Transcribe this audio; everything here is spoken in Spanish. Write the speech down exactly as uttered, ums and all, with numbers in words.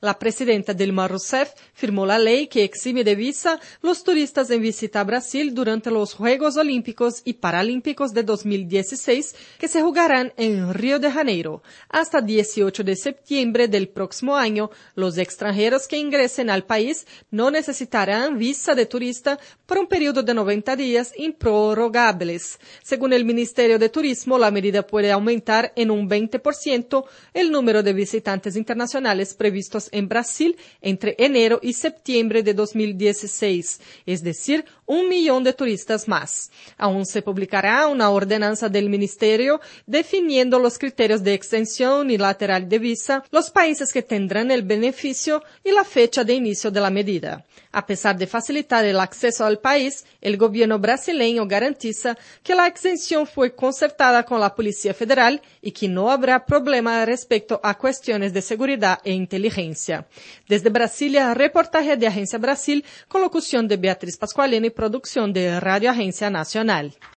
La presidenta Dilma Rousseff firmó la ley que exime de visa los turistas en visita a Brasil durante los Juegos Olímpicos y Paralímpicos de dos mil dieciséis, que se jugarán en Río de Janeiro. Hasta dieciocho de septiembre del próximo año, los extranjeros que ingresen al país no necesitarán visa de turista por un periodo de noventa días improrrogables. Según el Ministerio de Turismo, la medida puede aumentar en un veinte por ciento el número de visitantes internacionales previstos en Brasil entre enero y septiembre de dos mil dieciséis, es decir, un millón de turistas más. Aún se publicará una ordenanza del Ministerio definiendo los criterios de extensión unilateral de visa, los países que tendrán el beneficio y la fecha de inicio de la medida. A pesar de facilitar el acceso al país, el gobierno brasileño garantiza que la exención fue concertada con la Policía Federal y que no habrá problema respecto a cuestiones de seguridad e inteligencia. Desde Brasilia, reportaje de Agencia Brasil, con locución de Beatriz Pascualini y producción de Radio Agencia Nacional.